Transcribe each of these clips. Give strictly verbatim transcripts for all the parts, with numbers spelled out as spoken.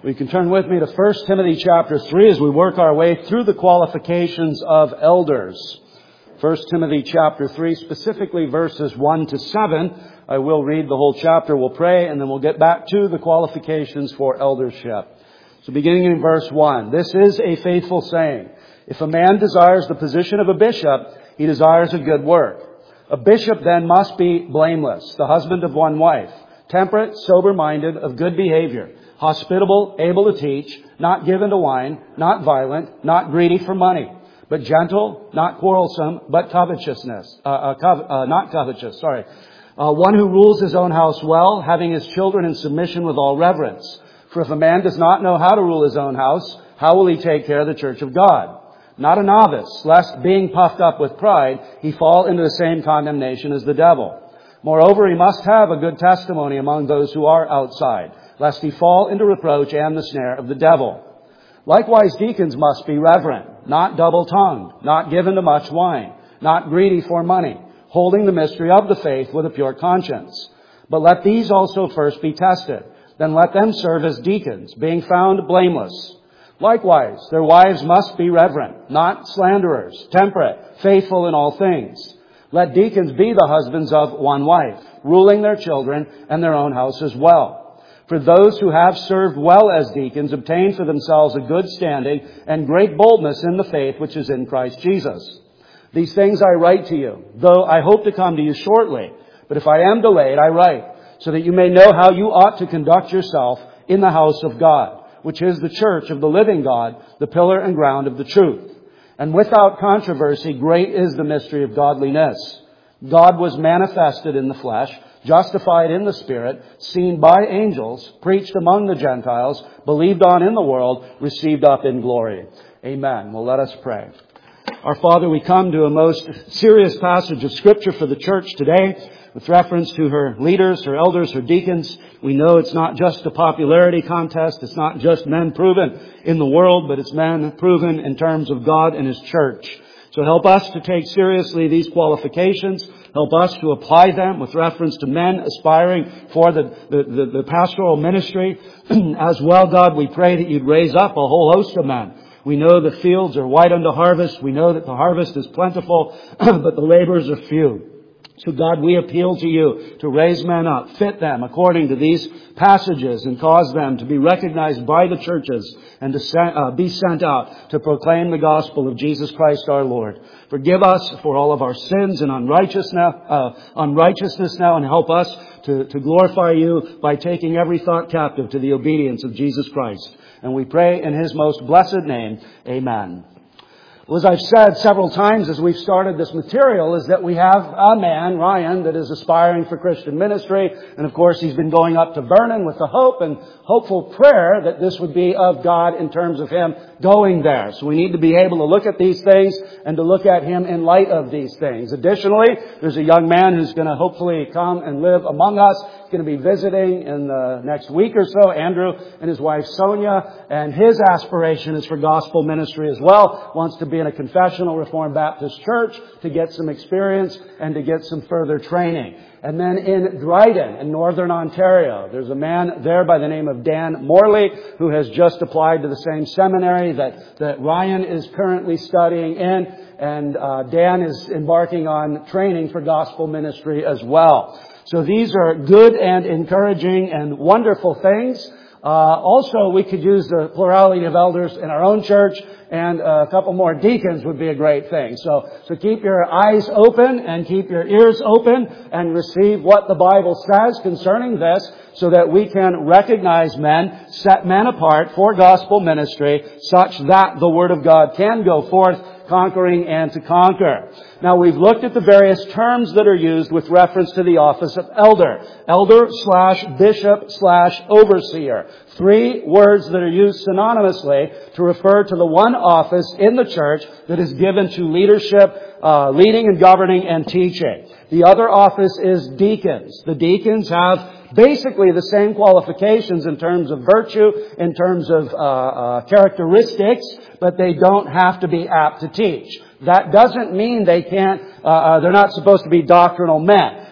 We can turn with me to First Timothy chapter three as we work our way through the qualifications of elders. First Timothy chapter three, specifically verses one to seven. I will read the whole chapter, we'll pray, and then we'll get back to the qualifications for eldership. So beginning in verse one, this is a faithful saying. If a man desires the position of a bishop, he desires a good work. A bishop then must be blameless, the husband of one wife, temperate, sober-minded, of good behavior, hospitable, able to teach, not given to wine, not violent, not greedy for money, but gentle, not quarrelsome, but covetousness, uh, uh, cov- uh, not covetous, sorry. Uh, one who rules his own house well, having his children in submission with all reverence. For if a man does not know how to rule his own house, how will he take care of the church of God? Not a novice, lest being puffed up with pride, he fall into the same condemnation as the devil. Moreover, he must have a good testimony among those who are outside, lest he fall into reproach and the snare of the devil. Likewise, deacons must be reverent, not double-tongued, not given to much wine, not greedy for money, holding the mystery of the faith with a pure conscience. But let these also first be tested. Then let them serve as deacons, being found blameless. Likewise, their wives must be reverent, not slanderers, temperate, faithful in all things. Let deacons be the husbands of one wife, ruling their children and their own house as well. For those who have served well as deacons obtain for themselves a good standing and great boldness in the faith which is in Christ Jesus. These things I write to you, though I hope to come to you shortly. But if I am delayed, I write, so that you may know how you ought to conduct yourself in the house of God, which is the church of the living God, the pillar and ground of the truth. And without controversy, great is the mystery of godliness. God was manifested in the flesh, justified in the Spirit, seen by angels, preached among the Gentiles, believed on in the world, received up in glory. Amen. Well, let us pray. Our Father, we come to a most serious passage of Scripture for the church today. With reference to her leaders, her elders, her deacons, we know it's not just a popularity contest. It's not just men proven in the world, but it's men proven in terms of God and His church. So help us to take seriously these qualifications. Help us to apply them with reference to men aspiring for the, the, the, the pastoral ministry. As well, God, we pray that You'd raise up a whole host of men. We know the fields are white unto harvest. We know that the harvest is plentiful, but the laborers are few. So God, we appeal to You to raise men up, fit them according to these passages, and cause them to be recognized by the churches and to send, uh, be sent out to proclaim the gospel of Jesus Christ our Lord. Forgive us for all of our sins and unrighteousness, uh, unrighteousness now, and help us to, to glorify You by taking every thought captive to the obedience of Jesus Christ. And we pray in His most blessed name. Amen. Well, as I've said several times as we've started this material, is that we have a man, Ryan, that is aspiring for Christian ministry. And of course, he's been going up to Vernon with the hope and hopeful prayer that this would be of God in terms of him going there. So we need to be able to look at these things and to look at him in light of these things. Additionally, there's a young man who's going to hopefully come and live among us. He's going to be visiting in the next week or so, Andrew and his wife Sonia. And his aspiration is for gospel ministry as well. Wants to be in a confessional Reformed Baptist church to get some experience and to get some further training. And then in Dryden, in Northern Ontario, there's a man there by the name of Dan Morley who has just applied to the same seminary that, that Ryan is currently studying in. And uh, Dan is embarking on training for gospel ministry as well. So these are good and encouraging and wonderful things. Uh, also, we could use the plurality of elders in our own church, and a couple more deacons would be a great thing. So, so keep your eyes open and keep your ears open and receive what the Bible says concerning this, so that we can recognize men, set men apart for gospel ministry, such that the Word of God can go forth, conquering and to conquer. Now, we've looked at the various terms that are used with reference to the office of elder. Elder slash bishop slash overseer. Three words that are used synonymously to refer to the one office in the church that is given to leadership, uh, leading and governing and teaching. The other office is deacons. The deacons have basically the same qualifications in terms of virtue, in terms of uh, uh, characteristics, but they don't have to be apt to teach. That doesn't mean they can't, uh, uh, they're not supposed to be doctrinal men.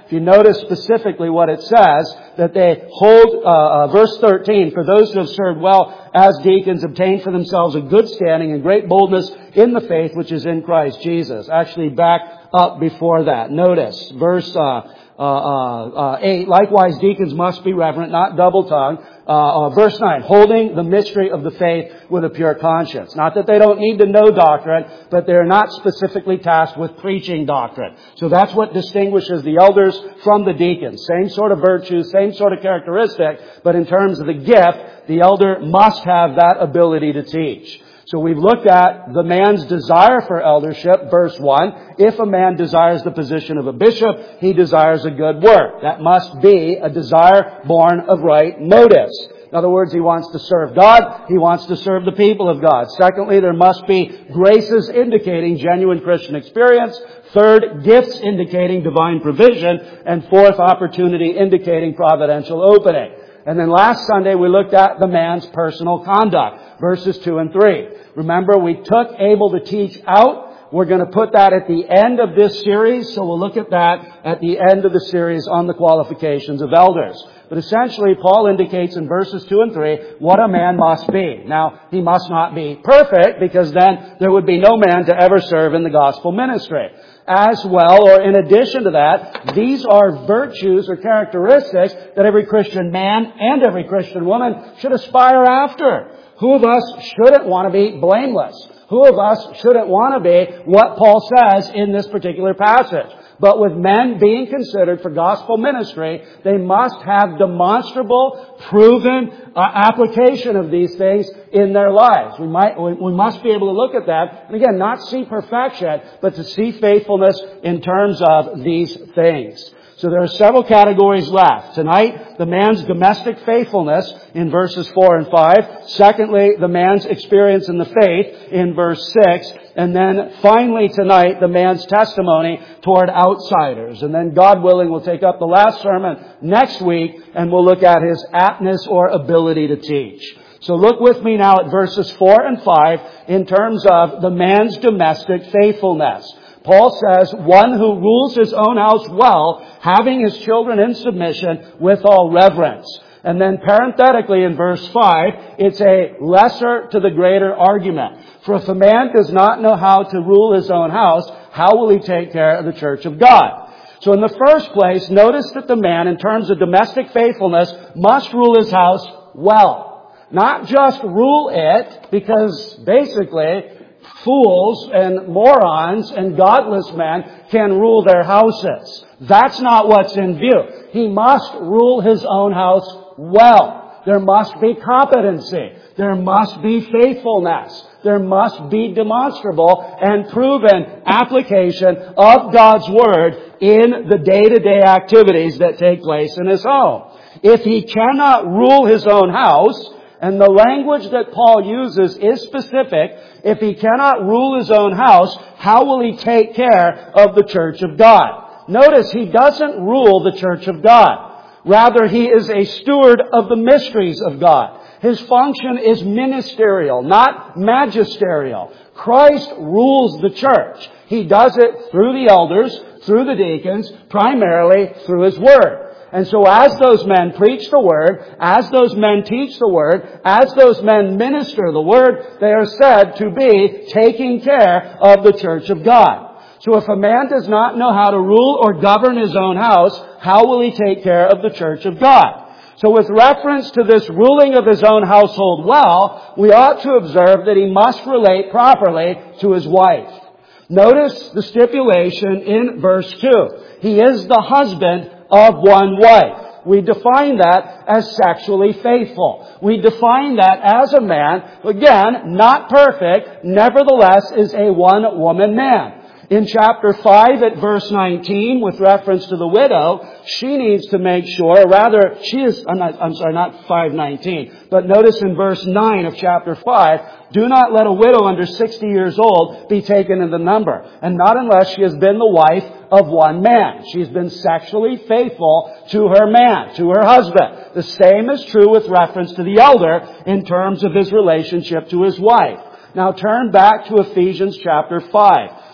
If you notice specifically what it says, that they hold, uh, uh, verse thirteen, for those who have served well as deacons obtain for themselves a good standing and great boldness in the faith which is in Christ Jesus. Actually back up before that. Notice, verse uh, uh, uh, uh, eight, likewise deacons must be reverent, not double-tongued. Uh, uh, verse nine, holding the mystery of the faith with a pure conscience. Not that they don't need to know doctrine, but they're not specifically tasked with preaching doctrine. So that's what distinguishes the elders from the deacons. Same sort of virtues, same sort of characteristic, but in terms of the gift, the elder must have that ability to teach. So we've looked at the man's desire for eldership, verse one. If a man desires the position of a bishop, he desires a good work. That must be a desire born of right motives. In other words, he wants to serve God. He wants to serve the people of God. Secondly, there must be graces indicating genuine Christian experience. Third, gifts indicating divine provision. And fourth, opportunity indicating providential opening. And then last Sunday we looked at the man's personal conduct, verses two and three. Remember, we took able to teach out. We're going to put that at the end of this series, so we'll look at that at the end of the series on the qualifications of elders. But essentially, Paul indicates in verses two and three what a man must be. Now, he must not be perfect, because then there would be no man to ever serve in the gospel ministry. As well, or in addition to that, these are virtues or characteristics that every Christian man and every Christian woman should aspire after. Who of us shouldn't want to be blameless? Who of us shouldn't want to be what Paul says in this particular passage? But with men being considered for gospel ministry, they must have demonstrable, proven uh, application of these things in their lives. We might, we, we must be able to look at that, and again, not see perfection, but to see faithfulness in terms of these things. So there are several categories left. Tonight, the man's domestic faithfulness in verses four and five. Secondly, the man's experience in the faith in verse six. And then finally tonight, the man's testimony toward outsiders. And then, God willing, we'll take up the last sermon next week and we'll look at his aptness or ability to teach. So look with me now at verses four and five in terms of the man's domestic faithfulness. Paul says, one who rules his own house well, having his children in submission with all reverence. And then parenthetically in verse five, it's a lesser to the greater argument. For if a man does not know how to rule his own house, how will he take care of the church of God? So in the first place, notice that the man, in terms of domestic faithfulness, must rule his house well. Not just rule it, because basically fools and morons and godless men can rule their houses. That's not what's in view. He must rule his own house well. There must be competency. There must be faithfulness. There must be demonstrable and proven application of God's Word in the day-to-day activities that take place in his home. If he cannot rule his own house, and the language that Paul uses is specific, if he cannot rule his own house, how will he take care of the church of God? Notice, he doesn't rule the church of God. Rather, he is a steward of the mysteries of God. His function is ministerial, not magisterial. Christ rules the church. He does it through the elders, through the deacons, primarily through his Word. And so as those men preach the Word, as those men teach the Word, as those men minister the Word, they are said to be taking care of the church of God. So if a man does not know how to rule or govern his own house, how will he take care of the church of God? So with reference to this ruling of his own household well, we ought to observe that he must relate properly to his wife. Notice the stipulation in verse two. He is the husband of one wife. We define that as sexually faithful. We define that as a man, again, not perfect, nevertheless is a one-woman man. In chapter five at verse nineteen, with reference to the widow, she needs to make sure, or rather, she is, I'm, not, I'm sorry, not five nineteen, but notice in verse nine of chapter five, do not let a widow under sixty years old be taken in the number, and not unless she has been the wife of one man. She's been sexually faithful to her man, to her husband. The same is true with reference to the elder in terms of his relationship to his wife. Now turn back to Ephesians chapter five.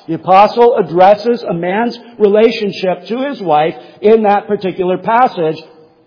The apostle addresses a man's relationship to his wife in that particular passage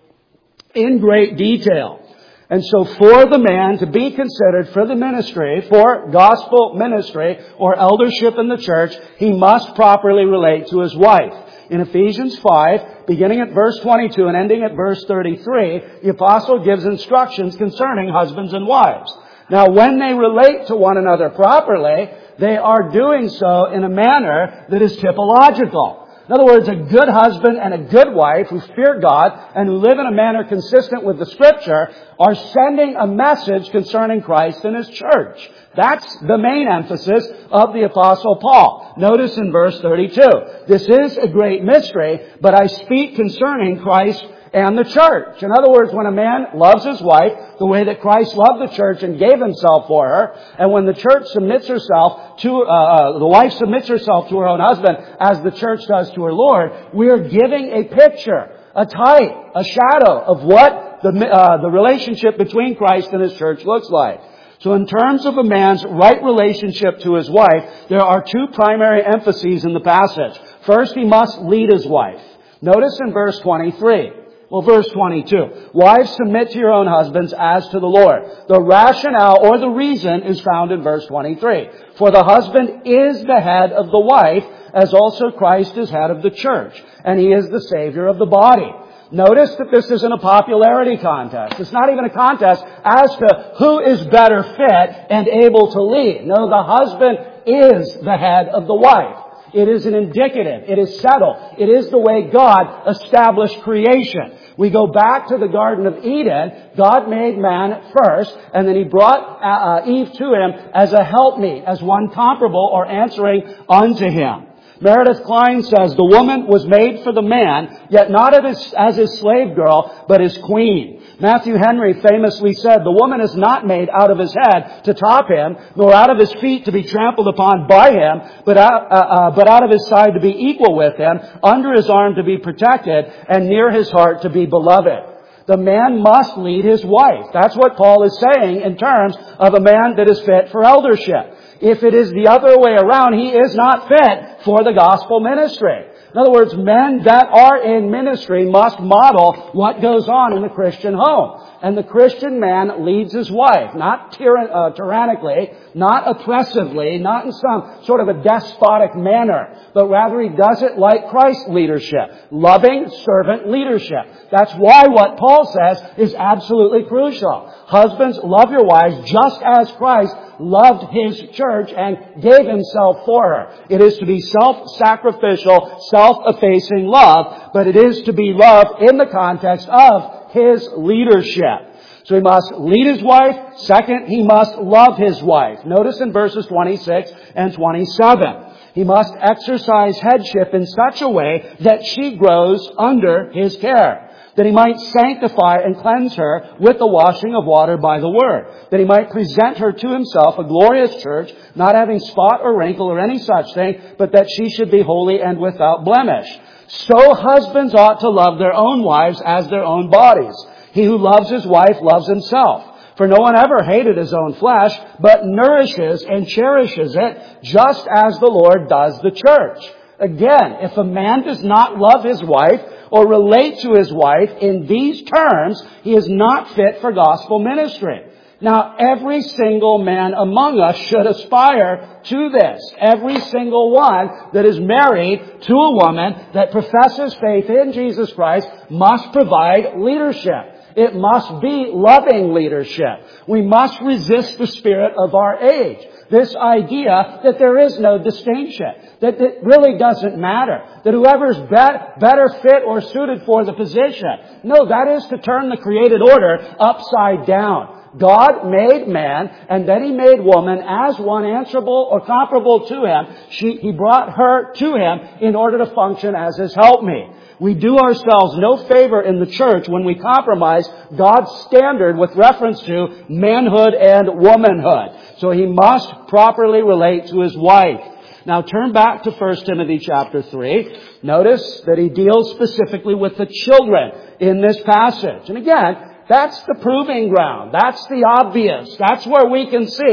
in great detail. And so for the man to be considered for the ministry, for gospel ministry or eldership in the church, he must properly relate to his wife. In Ephesians five, beginning at verse twenty-two and ending at verse thirty-three, the apostle gives instructions concerning husbands and wives. Now, when they relate to one another properly, they are doing so in a manner that is typological. In other words, a good husband and a good wife who fear God and who live in a manner consistent with the Scripture are sending a message concerning Christ and His church. That's the main emphasis of the Apostle Paul. Notice in verse thirty-two, this is a great mystery, but I speak concerning Christ and the church. In other words, when a man loves his wife the way that Christ loved the church and gave himself for her, and when the church submits herself to, uh, the wife submits herself to her own husband as the church does to her Lord, we are giving a picture, a type, a shadow of what the, uh, the relationship between Christ and His church looks like. So in terms of a man's right relationship to his wife, there are two primary emphases in the passage. First, he must lead his wife. Notice in verse twenty-three. Well, verse twenty-two. Wives, submit to your own husbands as to the Lord. The rationale or the reason is found in verse twenty-three. For the husband is the head of the wife, as also Christ is head of the church, and He is the Savior of the body. Notice that this isn't a popularity contest. It's not even a contest as to who is better fit and able to lead. No, the husband is the head of the wife. It is an indicative. It is settled. It is the way God established creation. We go back to the Garden of Eden. God made man first, and then He brought uh, Eve to him as a helpmeet, as one comparable or answering unto him. Meredith Klein says, the woman was made for the man, yet not as his slave girl, but his queen. Matthew Henry famously said, the woman is not made out of his head to top him, nor out of his feet to be trampled upon by him, but out, uh, uh, but out of his side to be equal with him, under his arm to be protected, and near his heart to be beloved. The man must lead his wife. That's what Paul is saying in terms of a man that is fit for eldership. If it is the other way around, he is not fit for the gospel ministry. In other words, men that are in ministry must model what goes on in the Christian home. And the Christian man leads his wife, not tyran- uh, tyrannically, not oppressively, not in some sort of a despotic manner, but rather he does it like Christ's leadership, loving servant leadership. That's why what Paul says is absolutely crucial. Husbands, love your wives just as Christ loved His church and gave Himself for her. It is to be self-sacrificial, self-effacing love, but it is to be love in the context of His leadership. So he must lead his wife. Second, he must love his wife. Notice in verses twenty-six and twenty-seven. He must exercise headship in such a way that she grows under his care, that he might sanctify and cleanse her with the washing of water by the word, that he might present her to himself a glorious church, not having spot or wrinkle or any such thing, but that she should be holy and without blemish. So husbands ought to love their own wives as their own bodies. He who loves his wife loves himself. For no one ever hated his own flesh, but nourishes and cherishes it, just as the Lord does the church. Again, if a man does not love his wife or relate to his wife in these terms, he is not fit for gospel ministry. Now, every single man among us should aspire to this. Every single one that is married to a woman that professes faith in Jesus Christ must provide leadership. It must be loving leadership. We must resist the spirit of our age. This idea that there is no distinction, that it really doesn't matter, that whoever's be- better fit or suited for the position. No, that is to turn the created order upside down. God made man, and then He made woman as one answerable or comparable to Him. She, he brought her to Him in order to function as His helpmeet. We do ourselves no favor in the church when we compromise God's standard with reference to manhood and womanhood. So he must properly relate to his wife. Now turn back to First Timothy chapter three. Notice that he deals specifically with the children in this passage. And again, that's the proving ground. That's the obvious. That's where we can see.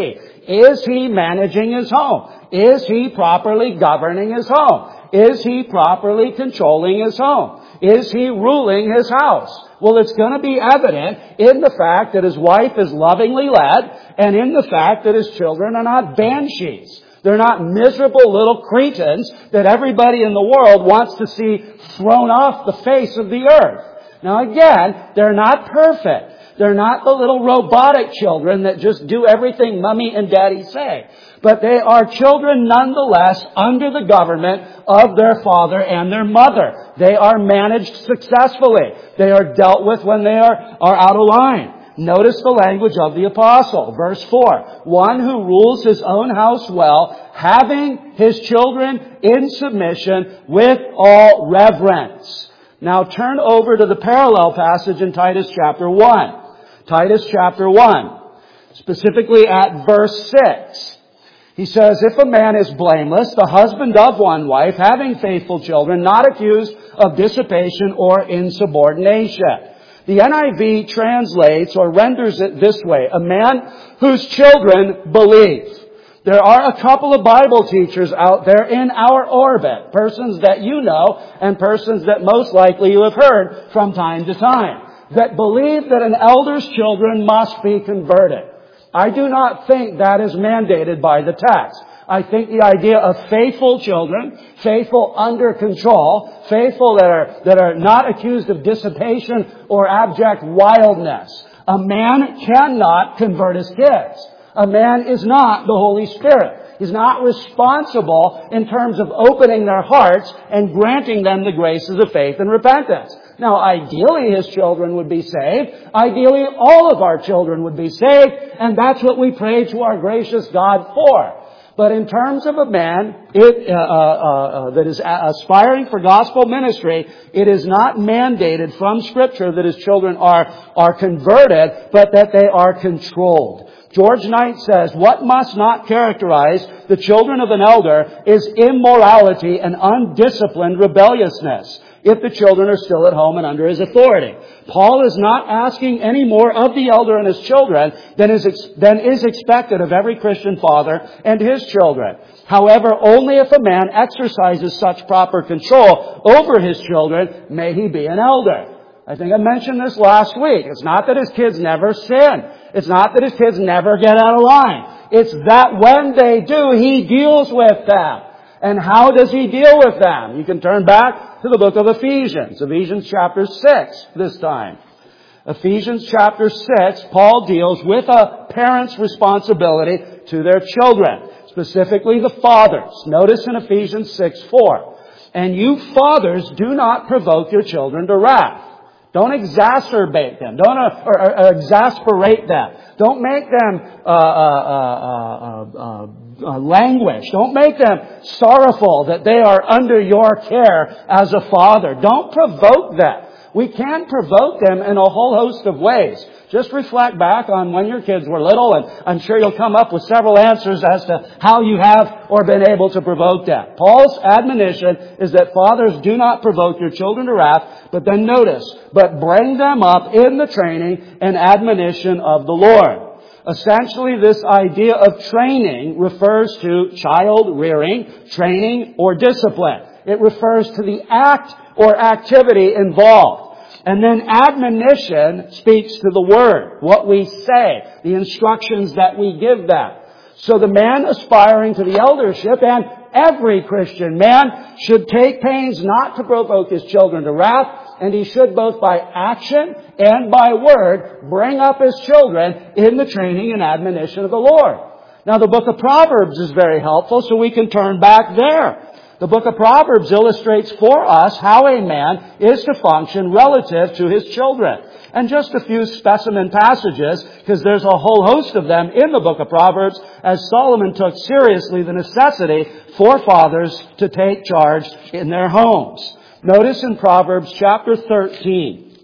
Is he managing his home? Is he properly governing his home? Is he properly controlling his home? Is he ruling his house? Well, it's going to be evident in the fact that his wife is lovingly led and in the fact that his children are not banshees. They're not miserable little cretins that everybody in the world wants to see thrown off the face of the earth. Now again, they're not perfect. They're not the little robotic children that just do everything mommy and daddy say. But they are children nonetheless under the government of their father and their mother. They are managed successfully. They are dealt with when they are, are out of line. Notice the language of the apostle. Verse four. One who rules his own house well, having his children in submission with all reverence. Now turn over to the parallel passage in Titus chapter one. Titus chapter one. Specifically at verse six. He says, if a man is blameless, the husband of one wife, having faithful children, not accused of dissipation or insubordination. The N I V translates or renders it this way, a man whose children believe. There are a couple of Bible teachers out there in our orbit, persons that you know and persons that most likely you have heard from time to time, that believe that an elder's children must be converted. I do not think that is mandated by the text. I think the idea of faithful children, faithful under control, faithful that are, that are not accused of dissipation or abject wildness. A man cannot convert his kids. A man is not the Holy Spirit. He's not responsible in terms of opening their hearts and granting them the graces of faith and repentance. Now, ideally, his children would be saved. Ideally, all of our children would be saved. And that's what we pray to our gracious God for. But in terms of a man it, uh, uh, uh, that is aspiring for gospel ministry, it is not mandated from Scripture that his children are, are converted, but that they are controlled. George Knight says, what must not characterize the children of an elder is immorality and undisciplined rebelliousness, if the children are still at home and under his authority. Paul is not asking any more of the elder and his children than is, ex- than is expected of every Christian father and his children. However, only if a man exercises such proper control over his children may he be an elder. I think I mentioned this last week. It's not that his kids never sin. It's not that his kids never get out of line. It's that when they do, he deals with them. And how does he deal with them? You can turn back to the book of Ephesians. Ephesians chapter six this time. Ephesians chapter six, Paul deals with a parent's responsibility to their children. Specifically the fathers. Notice in Ephesians six four. And you fathers do not provoke your children to wrath. Don't exacerbate them. Don't uh, or, or, or exasperate them. Don't make them uh, uh, uh, uh, uh, languish. Don't make them sorrowful that they are under your care as a father. Don't provoke them. We can provoke them in a whole host of ways. Just reflect back on when your kids were little, and I'm sure you'll come up with several answers as to how you have or been able to provoke them. Paul's admonition is that fathers do not provoke your children to wrath, but then notice, but bring them up in the training and admonition of the Lord. Essentially, this idea of training refers to child rearing, training, or discipline. It refers to the act or activity involved. And then admonition speaks to the word, what we say, the instructions that we give them. So the man aspiring to the eldership, and every Christian man, should take pains not to provoke his children to wrath, and he should both by action and by word bring up his children in the training and admonition of the Lord. Now the book of Proverbs is very helpful, so we can turn back there. The book of Proverbs illustrates for us how a man is to function relative to his children. And just a few specimen passages, because there's a whole host of them in the book of Proverbs, as Solomon took seriously the necessity for fathers to take charge in their homes. Notice in Proverbs chapter thirteen.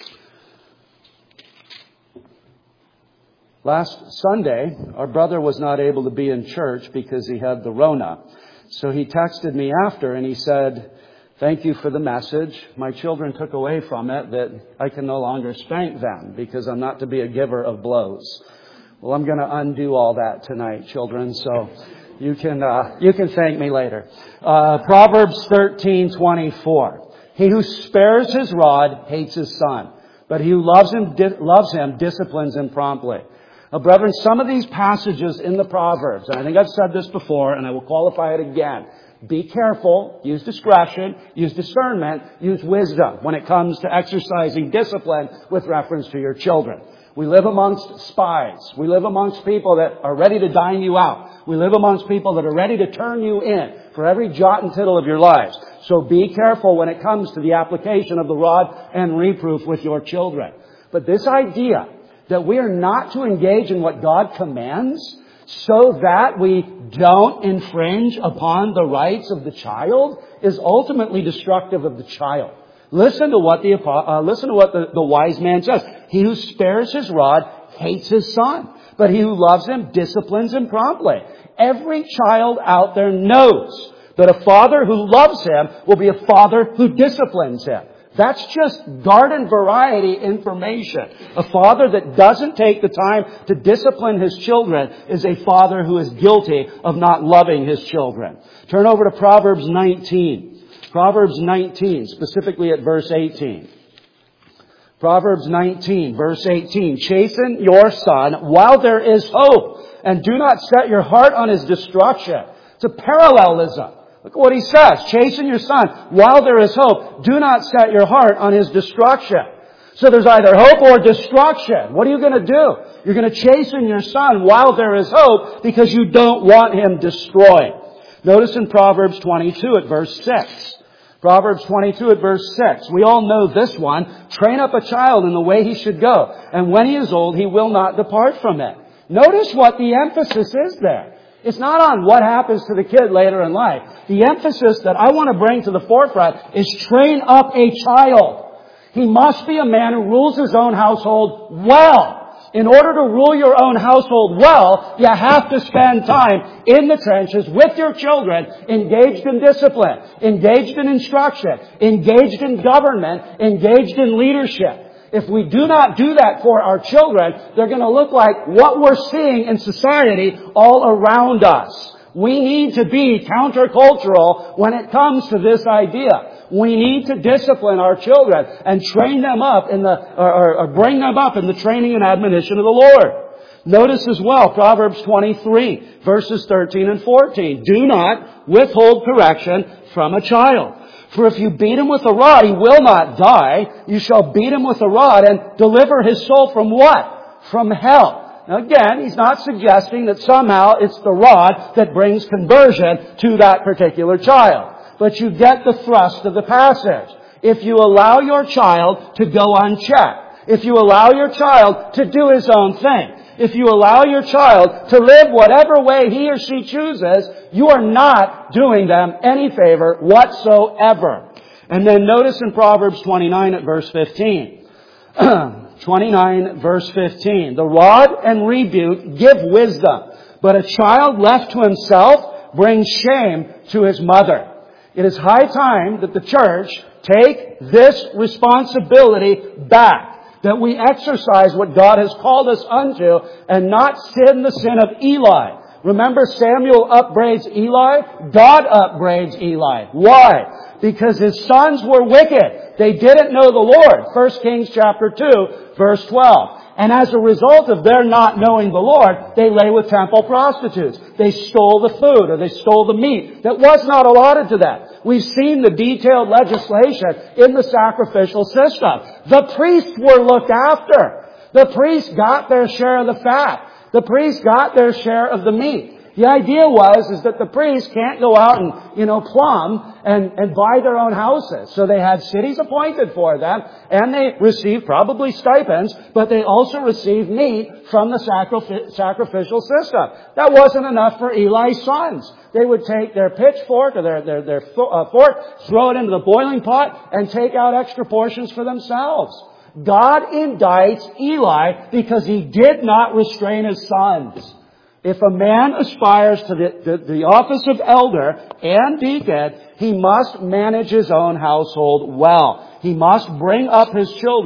Last Sunday, our brother was not able to be in church because he had the Rona. So he texted me after and he said, thank you for the message. My children took away from it that I can no longer spank them because I'm not to be a giver of blows. Well, I'm going to undo all that tonight, children, so you can uh, you can thank me later. Uh, Proverbs thirteen twenty-four. He who spares his rod hates his son, but he who loves him di- loves him disciplines him promptly. Now, brethren, some of these passages in the Proverbs, and I think I've said this before, and I will qualify it again. Be careful, use discretion, use discernment, use wisdom when it comes to exercising discipline with reference to your children. We live amongst spies. We live amongst people that are ready to dine you out. We live amongst people that are ready to turn you in for every jot and tittle of your lives. So be careful when it comes to the application of the rod and reproof with your children. But this idea that we are not to engage in what God commands so that we don't infringe upon the rights of the child is ultimately destructive of the child. Listen to what the uh, listen to what the, the wise man says. He who spares his rod hates his son, but he who loves him disciplines him promptly. Every child out there knows that a father who loves him will be a father who disciplines him. That's just garden variety information. A father that doesn't take the time to discipline his children is a father who is guilty of not loving his children. Turn over to Proverbs nineteen. Proverbs nineteen, specifically at verse eighteen. Proverbs nineteen, verse eighteen. Chasten your son while there is hope, and do not set your heart on his destruction. It's a parallelism. Look at what he says. Chasten your son while there is hope. Do not set your heart on his destruction. So there's either hope or destruction. What are you going to do? You're going to chasten your son while there is hope because you don't want him destroyed. Notice in Proverbs twenty-two at verse six. Proverbs twenty-two at verse six. We all know this one. Train up a child in the way he should go, and when he is old, he will not depart from it. Notice what the emphasis is there. It's not on what happens to the kid later in life. The emphasis that I want to bring to the forefront is train up a child. He must be a man who rules his own household well. In order to rule your own household well, you have to spend time in the trenches with your children, engaged in discipline, engaged in instruction, engaged in government, engaged in leadership. If we do not do that for our children, they're going to look like what we're seeing in society all around us. We need to be countercultural when it comes to this idea. We need to discipline our children and train them up in the, or, or bring them up in the training and admonition of the Lord. Notice as well, Proverbs twenty-three, verses thirteen and fourteen. Do not withhold correction from a child. For if you beat him with a rod, he will not die. You shall beat him with a rod and deliver his soul from what? From hell. Now again, he's not suggesting that somehow it's the rod that brings conversion to that particular child. But you get the thrust of the passage. If you allow your child to go unchecked, if you allow your child to do his own thing, if you allow your child to live whatever way he or she chooses, you are not doing them any favor whatsoever. And then notice in Proverbs twenty-nine at verse fifteen. twenty-nine verse fifteen. The rod and rebuke give wisdom, but a child left to himself brings shame to his mother. It is high time that the church take this responsibility back. That we exercise what God has called us unto and not sin the sin of Eli. Remember, Samuel upbraids Eli? God upbraids Eli. Why? Because his sons were wicked. They didn't know the Lord. First Kings chapter two, verse twelve. And as a result of their not knowing the Lord, they lay with temple prostitutes. They stole the food or they stole the meat that was not allotted to them. We've seen the detailed legislation in the sacrificial system. The priests were looked after. The priests got their share of the fat. The priests got their share of the meat. The idea was is that the priests can't go out and, you know, plumb and, and buy their own houses. So they had cities appointed for them, and they received probably stipends, but they also received meat from the sacrific- sacrificial system. That wasn't enough for Eli's sons. They would take their pitchfork or their, their, their uh, fork, throw it into the boiling pot, and take out extra portions for themselves. God indicts Eli because he did not restrain his sons. If a man aspires to the, the, the office of elder and deacon, he must manage his own household well. He must bring up his children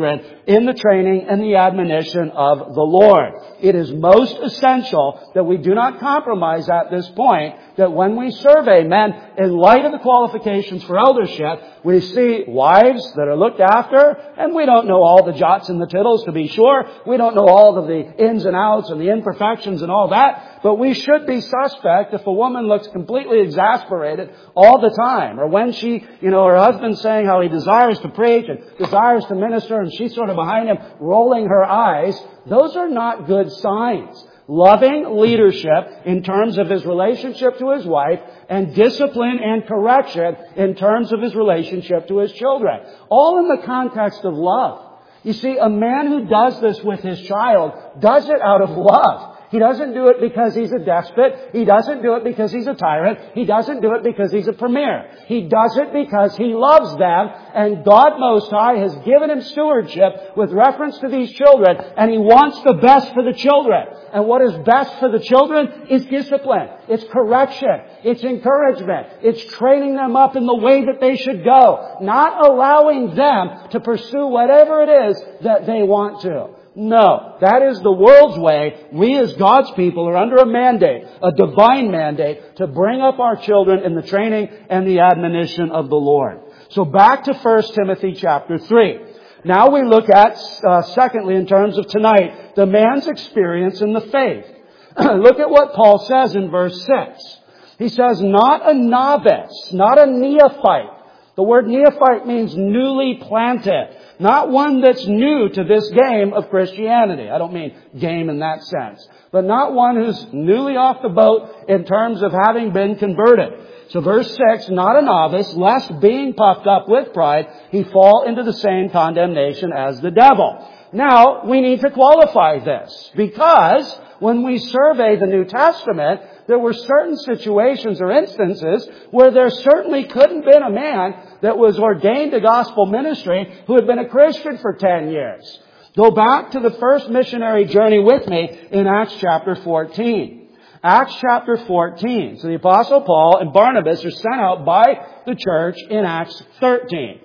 in the training and the admonition of the Lord. It is most essential that we do not compromise at this point, that when we survey men, in light of the qualifications for eldership, we see wives that are looked after, and we don't know all the jots and the tittles to be sure. We don't know all of the ins and outs and the imperfections and all that, but we should be suspect if a woman looks completely exasperated all the time, or when she, you know, her husband's saying how he desires to preach and desires to minister, and she's sort of behind him rolling her eyes. Those are not good signs. Loving leadership in terms of his relationship to his wife, and discipline and correction in terms of his relationship to his children. All in the context of love. You see, a man who does this with his child does it out of love. He doesn't do it because he's a despot. He doesn't do it because he's a tyrant. He doesn't do it because he's a premier. He does it because he loves them, and God Most High has given him stewardship with reference to these children, and he wants the best for the children. And what is best for the children is discipline. It's correction. It's encouragement. It's training them up in the way that they should go, not allowing them to pursue whatever it is that they want to. No, that is the world's way. We as God's people are under a mandate, a divine mandate, to bring up our children in the training and the admonition of the Lord. So back to First Timothy chapter three. Now we look at, uh, secondly, in terms of tonight, the man's experience in the faith. Look at what Paul says in verse six. He says, not a novice, not a neophyte. The word neophyte means newly planted. Not one that's new to this game of Christianity. I don't mean game in that sense. But not one who's newly off the boat in terms of having been converted. So verse six, not a novice, lest being puffed up with pride, he fall into the same condemnation as the devil. Now, we need to qualify this, because when we survey the New Testament, there were certain situations or instances where there certainly couldn't have been a man that was ordained to gospel ministry who had been a Christian for ten years. Go back to the first missionary journey with me in Acts chapter fourteen. Acts chapter fourteen. So the Apostle Paul and Barnabas are sent out by the church in Acts thirteen.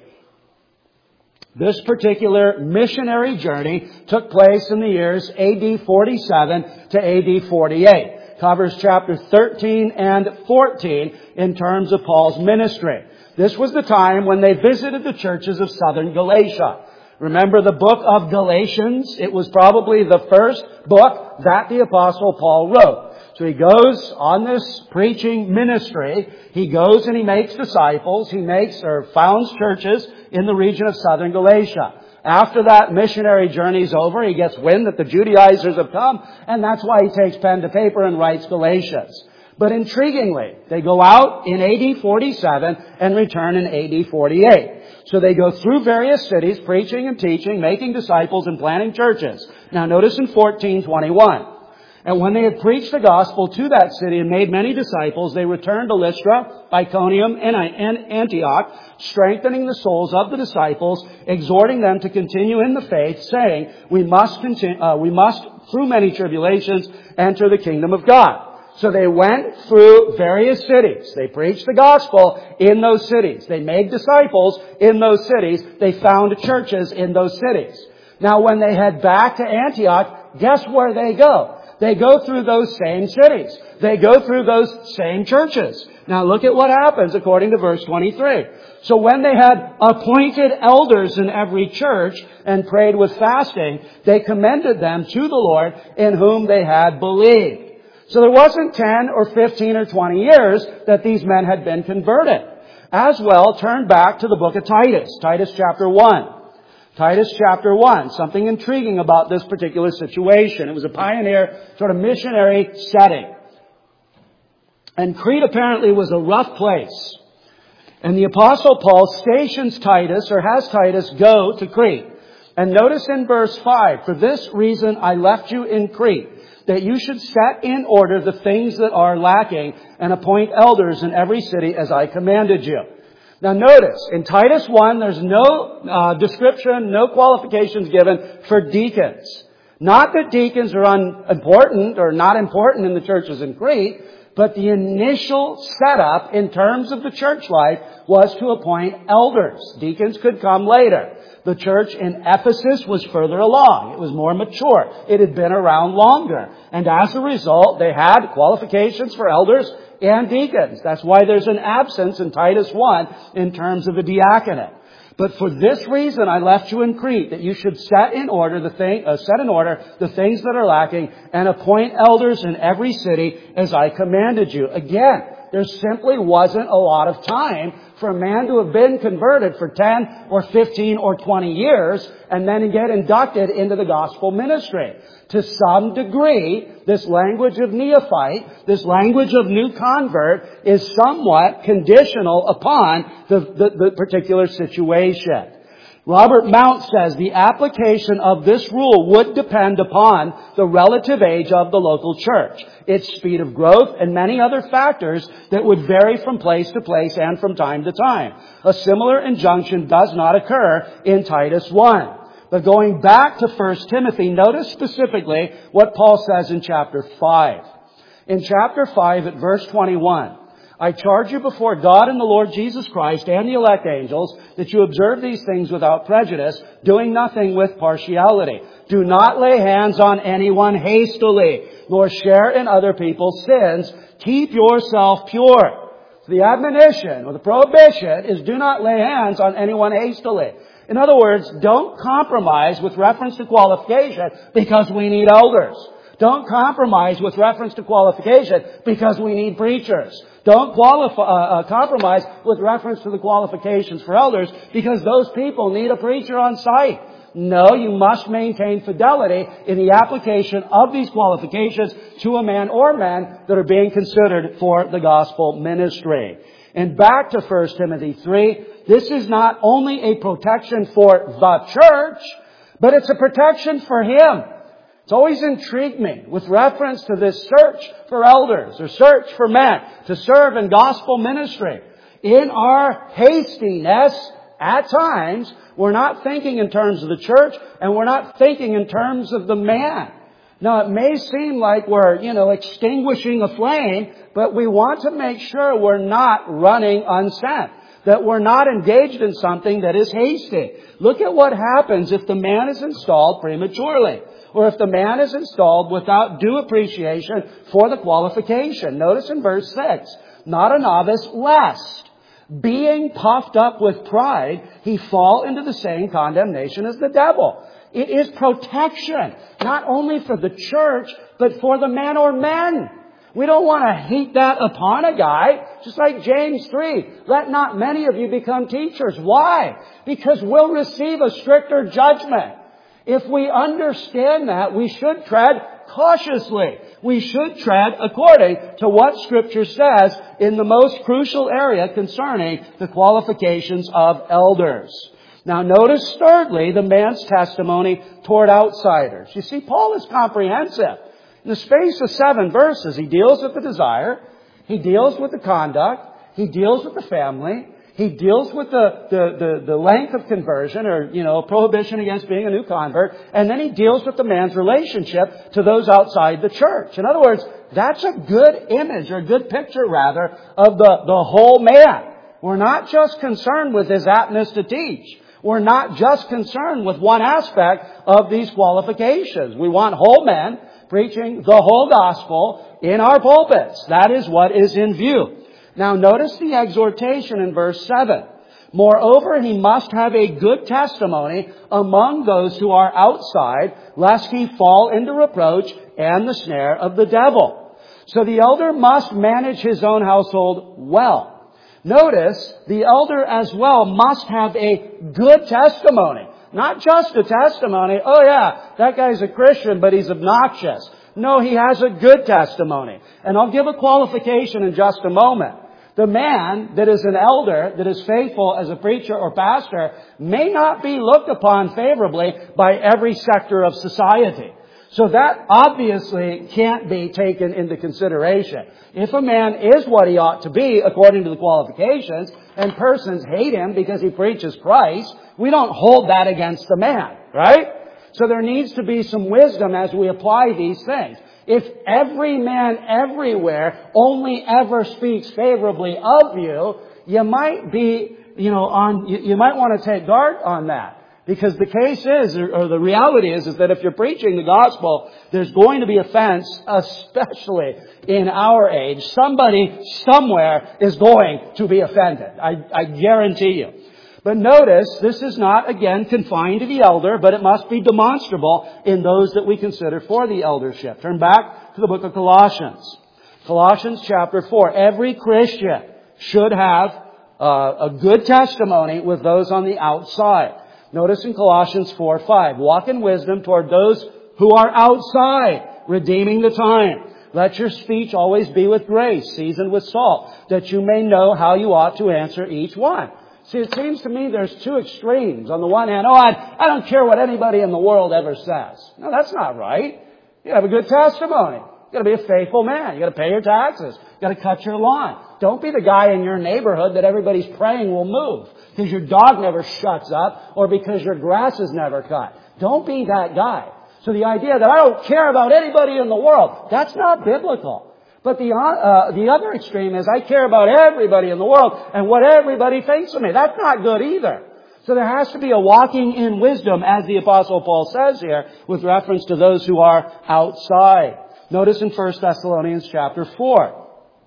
This particular missionary journey took place in the years A D forty-seven to A D forty-eight. Covers chapter thirteen and fourteen in terms of Paul's ministry. This was the time when they visited the churches of southern Galatia. Remember the book of Galatians? It was probably the first book that the Apostle Paul wrote. So he goes on this preaching ministry. He goes and he makes disciples. He makes or founds churches in the region of southern Galatia. After that missionary journey's over, he gets wind that the Judaizers have come, and that's why he takes pen to paper and writes Galatians. But intriguingly, they go out in A D forty-seven and return in A D forty-eight. So they go through various cities, preaching and teaching, making disciples and planting churches. Now notice in fourteen twenty-one. And when they had preached the gospel to that city and made many disciples, they returned to Lystra, Iconium, and Antioch, strengthening the souls of the disciples, exhorting them to continue in the faith, saying, we must continue, uh, we must, through many tribulations, enter the kingdom of God. So they went through various cities. They preached the gospel in those cities. They made disciples in those cities. They found churches in those cities. Now when they head back to Antioch, guess where they go? They go through those same cities. They go through those same churches. Now look at what happens according to verse twenty-three. So when they had appointed elders in every church and prayed with fasting, they commended them to the Lord in whom they had believed. So there wasn't ten or fifteen or twenty years that these men had been converted. As well, turn back to the book of Titus, Titus chapter one. Titus chapter one, something intriguing about this particular situation. It was a pioneer sort of missionary setting. And Crete apparently was a rough place. And the Apostle Paul stations Titus, or has Titus, go to Crete. And notice in verse five, for this reason I left you in Crete, that you should set in order the things that are lacking and appoint elders in every city as I commanded you. Now notice, in Titus one, there's no uh, description, no qualifications given for deacons. Not that deacons are unimportant or not important in the churches in Crete, but the initial setup in terms of the church life was to appoint elders. Deacons could come later. The church in Ephesus was further along. It was more mature. It had been around longer. And as a result, they had qualifications for elders and deacons. That's why there's an absence in Titus one in terms of a diaconate. But for this reason, I left you in Crete, that you should set in order the thing, uh, set in order the things that are lacking, and appoint elders in every city as I commanded you. Again, there simply wasn't a lot of time for a man to have been converted for ten or fifteen or twenty years and then get inducted into the gospel ministry. To some degree, this language of neophyte, this language of new convert, is somewhat conditional upon the, the, the particular situation. Robert Mount says the application of this rule would depend upon the relative age of the local church, its speed of growth, and many other factors that would vary from place to place and from time to time. A similar injunction does not occur in Titus one. But going back to First Timothy, notice specifically what Paul says in chapter five. In chapter five at verse twenty-one, I charge you before God and the Lord Jesus Christ and the elect angels that you observe these things without prejudice, doing nothing with partiality. Do not lay hands on anyone hastily, nor share in other people's sins. Keep yourself pure. So the admonition or the prohibition is do not lay hands on anyone hastily. In other words, don't compromise with reference to qualification because we need elders. Don't compromise with reference to qualification because we need preachers. Don't qualify, uh, uh, compromise with reference to the qualifications for elders because those people need a preacher on site. No, you must maintain fidelity in the application of these qualifications to a man or men that are being considered for the gospel ministry. And back to First Timothy three, this is not only a protection for the church, but it's a protection for him. It's always intrigued me with reference to this search for elders or search for men to serve in gospel ministry. In our hastiness, at times, we're not thinking in terms of the church and we're not thinking in terms of the man. Now, it may seem like we're, you know, extinguishing a flame, but we want to make sure we're not running unsent, that we're not engaged in something that is hasty. Look at what happens if the man is installed prematurely, or if the man is installed without due appreciation for the qualification. Notice in verse six, not a novice, lest, being puffed up with pride, he fall into the same condemnation as the devil. It is protection, not only for the church, but for the man or men. We don't want to heap that upon a guy, just like James three. Let not many of you become teachers. Why? Because we'll receive a stricter judgment. If we understand that, we should tread cautiously. We should tread according to what Scripture says in the most crucial area concerning the qualifications of elders. Now notice thirdly, the man's testimony toward outsiders. You see, Paul is comprehensive. In the space of seven verses, he deals with the desire, he deals with the conduct, he deals with the family, he deals with the, the, the, the length of conversion or, you know, prohibition against being a new convert, and then he deals with the man's relationship to those outside the church. In other words, that's a good image or a good picture rather of the, the whole man. We're not just concerned with his aptness to teach. We're not just concerned with one aspect of these qualifications. We want whole men preaching the whole gospel in our pulpits. That is what is in view. Now notice the exhortation in verse seven. Moreover, he must have a good testimony among those who are outside, lest he fall into reproach and the snare of the devil. So the elder must manage his own household well. Notice, the elder as well must have a good testimony. Not just a testimony, oh yeah, that guy's a Christian, but he's obnoxious. No, he has a good testimony. And I'll give a qualification in just a moment. The man that is an elder, that is faithful as a preacher or pastor, may not be looked upon favorably by every sector of society. So that obviously can't be taken into consideration. If a man is what he ought to be according to the qualifications, and persons hate him because he preaches Christ, we don't hold that against the man, right? So there needs to be some wisdom as we apply these things. If every man everywhere only ever speaks favorably of you, you might be, you know, on, you, you might want to take guard on that. Because the case is, or the reality is, is that if you're preaching the gospel, there's going to be offense, especially in our age. Somebody, somewhere, is going to be offended. I, I guarantee you. But notice, this is not, again, confined to the elder, but it must be demonstrable in those that we consider for the eldership. Turn back to the book of Colossians. Colossians chapter four. Every Christian should have uh, a good testimony with those on the outside. Notice in Colossians four five, walk in wisdom toward those who are outside, redeeming the time. Let your speech always be with grace, seasoned with salt, that you may know how you ought to answer each one. See, it seems to me there's two extremes. On the one hand, oh, I, I don't care what anybody in the world ever says. No, that's not right. You have a good testimony. You got to be a faithful man. You got to pay your taxes. You got to cut your lawn. Don't be the guy in your neighborhood that everybody's praying will move because your dog never shuts up or because your grass is never cut. Don't be that guy. So the idea that I don't care about anybody in the world, that's not biblical. But the uh, the other extreme is I care about everybody in the world and what everybody thinks of me. That's not good either. So there has to be a walking in wisdom, as the Apostle Paul says here, with reference to those who are outside. Notice in First Thessalonians chapter four.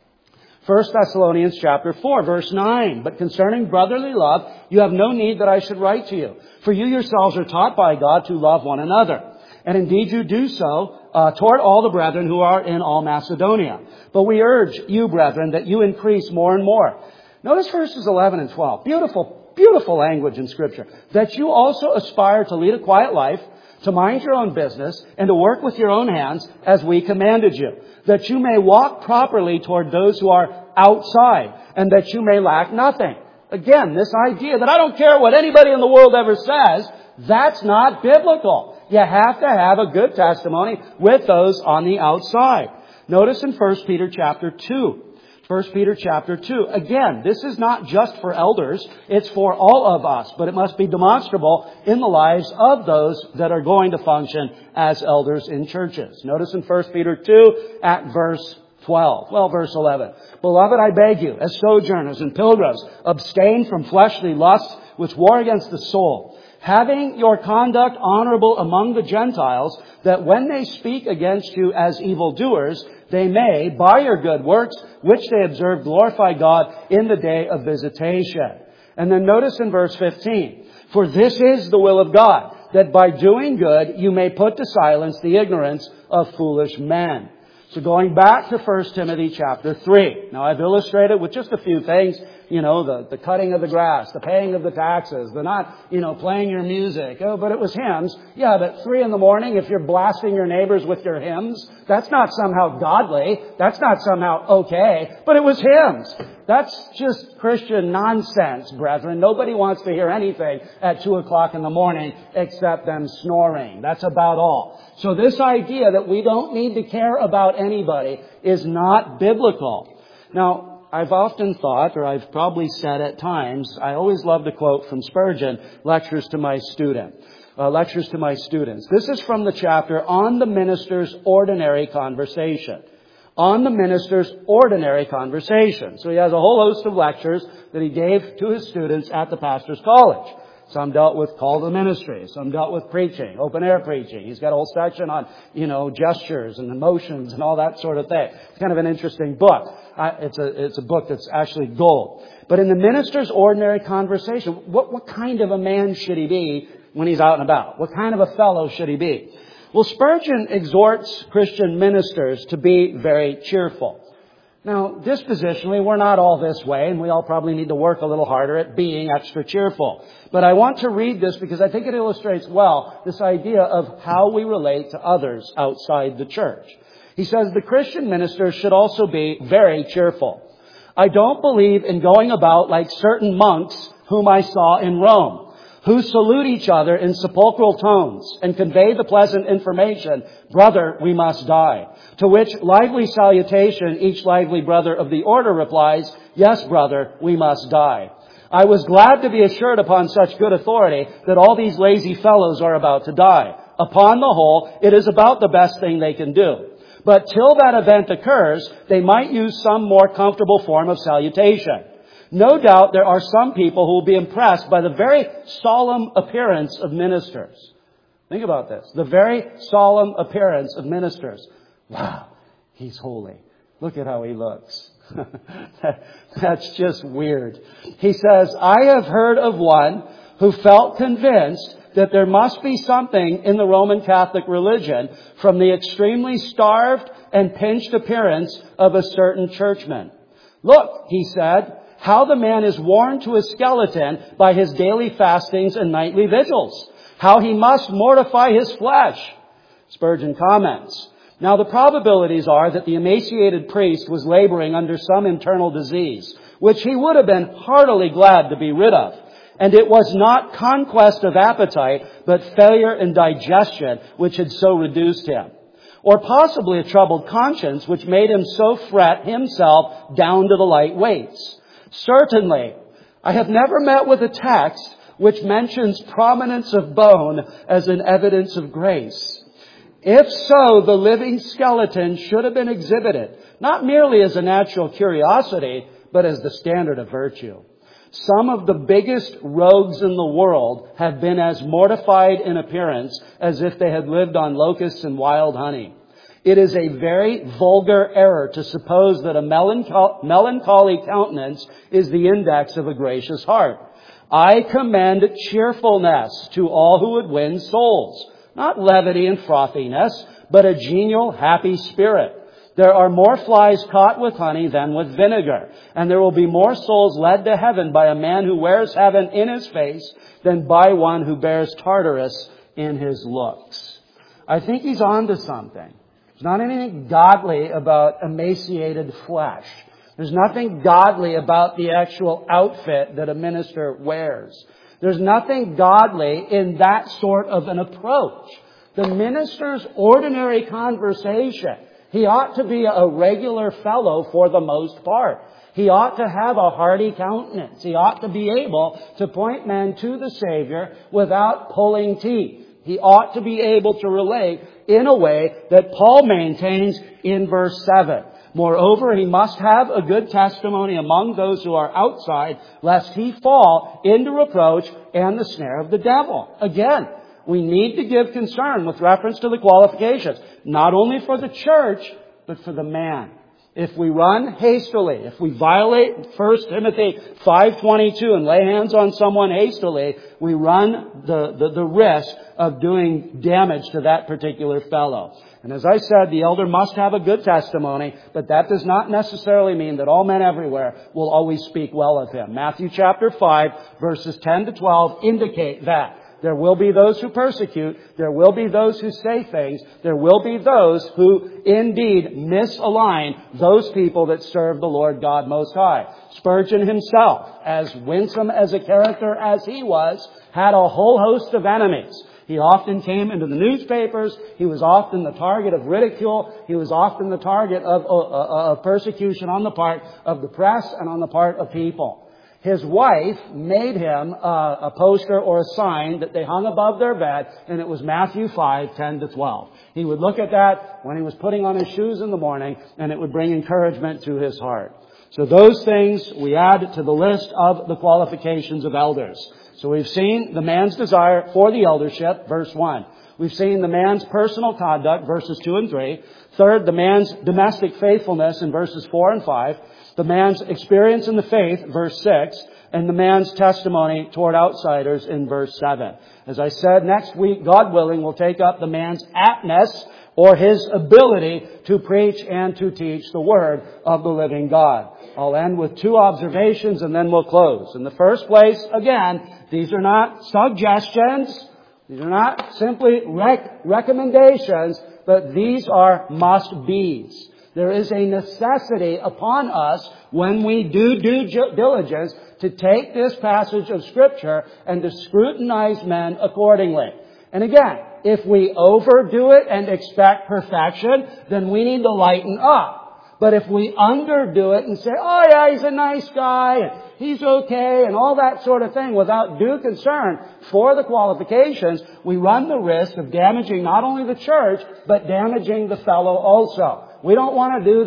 First Thessalonians chapter four, verse nine. But concerning brotherly love, you have no need that I should write to you. For you yourselves are taught by God to love one another. And indeed you do so uh, toward all the brethren who are in all Macedonia. But we urge you, brethren, that you increase more and more. Notice verses eleven and twelve. Beautiful, beautiful language in Scripture. That you also aspire to lead a quiet life, to mind your own business, and to work with your own hands as we commanded you, that you may walk properly toward those who are outside, and that you may lack nothing. Again, this idea that I don't care what anybody in the world ever says, that's not biblical. You have to have a good testimony with those on the outside. Notice in First Peter chapter two. First Peter chapter two. Again, this is not just for elders. It's for all of us. But it must be demonstrable in the lives of those that are going to function as elders in churches. Notice in First Peter two at verse twelve. Well, verse eleven. Beloved, I beg you, as sojourners and pilgrims, abstain from fleshly lusts which war against the soul, having your conduct honorable among the Gentiles, that when they speak against you as evildoers, they may, by your good works, which they observe, glorify God in the day of visitation. And then notice in verse fifteen, for this is the will of God, that by doing good you may put to silence the ignorance of foolish men. So going back to First Timothy chapter three. Now I've illustrated with just a few things, you know, the, the cutting of the grass, the paying of the taxes, the not, you know, playing your music. Oh, but it was hymns. Yeah, but three in the morning, if you're blasting your neighbors with your hymns, that's not somehow godly. That's not somehow okay. But it was hymns. That's just Christian nonsense, brethren. Nobody wants to hear anything at two o'clock in the morning except them snoring. That's about all. So this idea that we don't need to care about anybody is not biblical. Now, I've often thought, or I've probably said at times, I always love to quote from Spurgeon, lectures to my student, uh, lectures to my students. This is from the chapter on the minister's ordinary conversation. On the minister's ordinary conversation. So he has a whole host of lectures that he gave to his students at the pastor's college. Some dealt with call to ministry. Some dealt with preaching, open air preaching. He's got a whole section on, you know, gestures and emotions and all that sort of thing. It's kind of an interesting book. Uh, it's a it's a book that's actually gold. But in the minister's ordinary conversation, what what kind of a man should he be when he's out and about? What kind of a fellow should he be? Well, Spurgeon exhorts Christian ministers to be very cheerful. Now, dispositionally, we're not all this way, and we all probably need to work a little harder at being extra cheerful. But I want to read this because I think it illustrates well this idea of how we relate to others outside the church. He says the Christian minister should also be very cheerful. I don't believe in going about like certain monks whom I saw in Rome, who salute each other in sepulchral tones and convey the pleasant information, brother, we must die. To which lively salutation, each lively brother of the order replies, yes, brother, we must die. I was glad to be assured upon such good authority that all these lazy fellows are about to die. Upon the whole, it is about the best thing they can do. But till that event occurs, they might use some more comfortable form of salutation. No doubt there are some people who will be impressed by the very solemn appearance of ministers. Think about this. The very solemn appearance of ministers. Wow, he's holy. Look at how he looks. That's just weird. He says, I have heard of one who felt convinced that there must be something in the Roman Catholic religion from the extremely starved and pinched appearance of a certain churchman. Look, he said, how the man is worn to a skeleton by his daily fastings and nightly vigils. How he must mortify his flesh. Spurgeon comments, now the probabilities are that the emaciated priest was laboring under some internal disease, which he would have been heartily glad to be rid of. And it was not conquest of appetite, but failure in digestion, which had so reduced him. Or possibly a troubled conscience, which made him so fret himself down to the light weights. Certainly, I have never met with a text which mentions prominence of bone as an evidence of grace. If so, the living skeleton should have been exhibited, not merely as a natural curiosity, but as the standard of virtue. Some of the biggest rogues in the world have been as mortified in appearance as if they had lived on locusts and wild honey. It is a very vulgar error to suppose that a melanchol- melancholy countenance is the index of a gracious heart. I commend cheerfulness to all who would win souls. Not levity and frothiness, but a genial, happy spirit. There are more flies caught with honey than with vinegar. And there will be more souls led to heaven by a man who wears heaven in his face than by one who bears Tartarus in his looks. I think he's on to something. There's not anything godly about emaciated flesh. There's nothing godly about the actual outfit that a minister wears. There's nothing godly in that sort of an approach. The minister's ordinary conversation, he ought to be a regular fellow for the most part. He ought to have a hearty countenance. He ought to be able to point men to the Savior without pulling teeth. He ought to be able to relate in a way that Paul maintains in verse seven. Moreover, he must have a good testimony among those who are outside, lest he fall into reproach and the snare of the devil. Again, we need to give concern with reference to the qualifications, not only for the church, but for the man. If we run hastily, if we violate First Timothy five twenty-two and lay hands on someone hastily, we run the, the, the risk of doing damage to that particular fellow. And as I said, the elder must have a good testimony, but that does not necessarily mean that all men everywhere will always speak well of him. Matthew chapter five, verses ten to twelve indicate that. There will be those who persecute. There will be those who say things. There will be those who indeed misalign those people that serve the Lord God Most High. Spurgeon himself, as winsome as a character as he was, had a whole host of enemies. He often came into the newspapers. He was often the target of ridicule. He was often the target of, of, of persecution on the part of the press and on the part of people. His wife made him a, a poster or a sign that they hung above their bed, and it was Matthew five, ten to twelve. He would look at that when he was putting on his shoes in the morning, and it would bring encouragement to his heart. So those things we add to the list of the qualifications of elders. So we've seen the man's desire for the eldership, verse one. We've seen the man's personal conduct, verses two and three. Third, the man's domestic faithfulness in verses four and five. The man's experience in the faith, verse six, and the man's testimony toward outsiders in verse seven. As I said, next week, God willing, we'll take up the man's aptness or his ability to preach and to teach the Word of the living God. I'll end with two observations and then we'll close. In the first place, again, these are not suggestions. These are not simply rec- recommendations, but these are must-be's. There is a necessity upon us when we do due diligence to take this passage of Scripture and to scrutinize men accordingly. And again, if we overdo it and expect perfection, then we need to lighten up. But if we underdo it and say, oh yeah, he's a nice guy, and he's okay, and all that sort of thing, without due concern for the qualifications, we run the risk of damaging not only the church, but damaging the fellow also. We don't want to do that.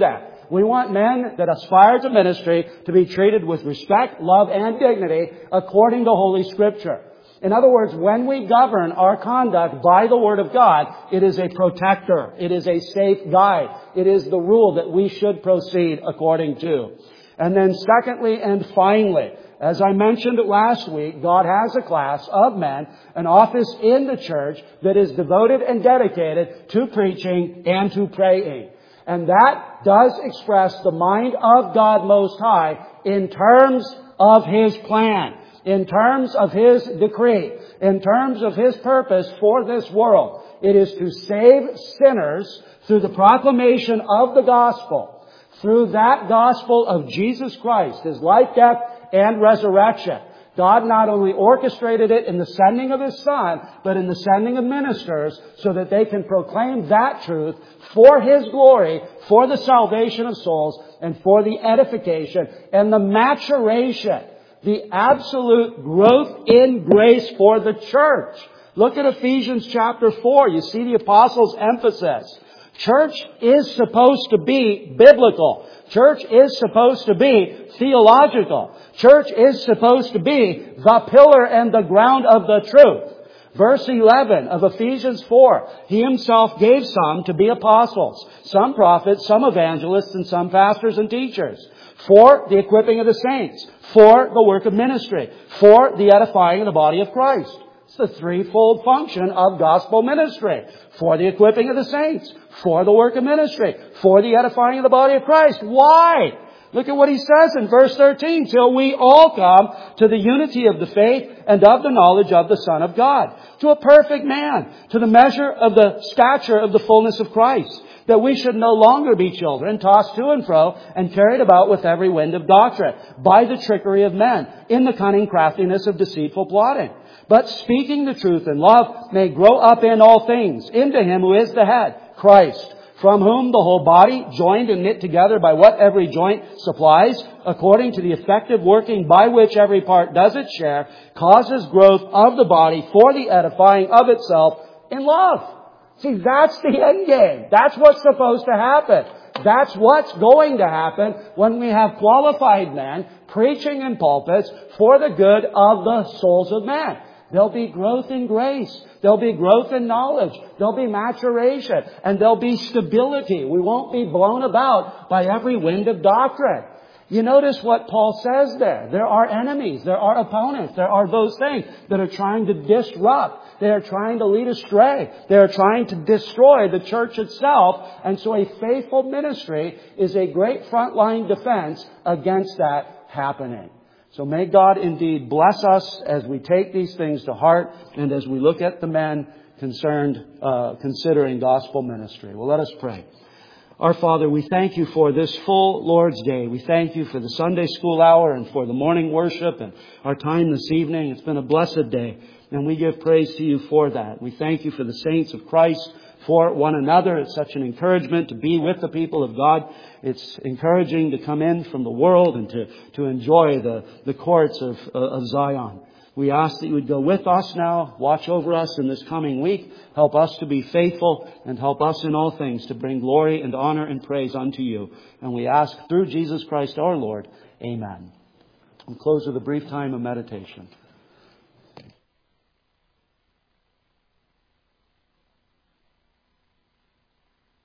We want men that aspire to ministry to be treated with respect, love, and dignity according to Holy Scripture. In other words, when we govern our conduct by the Word of God, it is a protector. It is a safe guide. It is the rule that we should proceed according to. And then secondly and finally, as I mentioned last week, God has a class of men, an office in the church that is devoted and dedicated to preaching and to praying. And that does express the mind of God Most High in terms of His plan, in terms of His decree, in terms of His purpose for this world. It is to save sinners through the proclamation of the gospel, through that gospel of Jesus Christ, His life, death, and resurrection. God not only orchestrated it in the sending of His Son, but in the sending of ministers so that they can proclaim that truth for His glory, for the salvation of souls, and for the edification and the maturation, the absolute growth in grace for the church. Look at Ephesians chapter four. You see the apostles' emphasis. Church is supposed to be biblical. Church is supposed to be theological. Church is supposed to be the pillar and the ground of the truth. Verse eleven of Ephesians four, He Himself gave some to be apostles, some prophets, some evangelists, and some pastors and teachers, for the equipping of the saints, for the work of ministry, for the edifying of the body of Christ. It's the threefold function of gospel ministry. For the equipping of the saints, for the work of ministry, for the edifying of the body of Christ. Why? Look at what he says in verse thirteen. Till we all come to the unity of the faith and of the knowledge of the Son of God, to a perfect man, to the measure of the stature of the fullness of Christ, that we should no longer be children, tossed to and fro and carried about with every wind of doctrine, by the trickery of men, in the cunning craftiness of deceitful plotting. But speaking the truth in love may grow up in all things into Him who is the head, Christ, from whom the whole body, joined and knit together by what every joint supplies, according to the effective working by which every part does its share, causes growth of the body for the edifying of itself in love. See, that's the end game. That's what's supposed to happen. That's what's going to happen when we have qualified men preaching in pulpits for the good of the souls of men. There'll be growth in grace. There'll be growth in knowledge. There'll be maturation. And there'll be stability. We won't be blown about by every wind of doctrine. You notice what Paul says there. There are enemies. There are opponents. There are those things that are trying to disrupt. They are trying to lead astray. They are trying to destroy the church itself. And so a faithful ministry is a great frontline defense against that happening. So may God indeed bless us as we take these things to heart and as we look at the men concerned, uh, considering gospel ministry. Well, let us pray. Our Father, we thank You for this full Lord's Day. We thank You for the Sunday school hour and for the morning worship and our time this evening. It's been a blessed day, and we give praise to You for that. We thank You for the saints of Christ, for one another. It's such an encouragement to be with the people of God. It's encouraging to come in from the world and to, to enjoy the, the courts of, uh, of Zion. We ask that You would go with us now, watch over us in this coming week, help us to be faithful, and help us in all things to bring glory and honor and praise unto You. And we ask through Jesus Christ our Lord. Amen. We'll close with a brief time of meditation.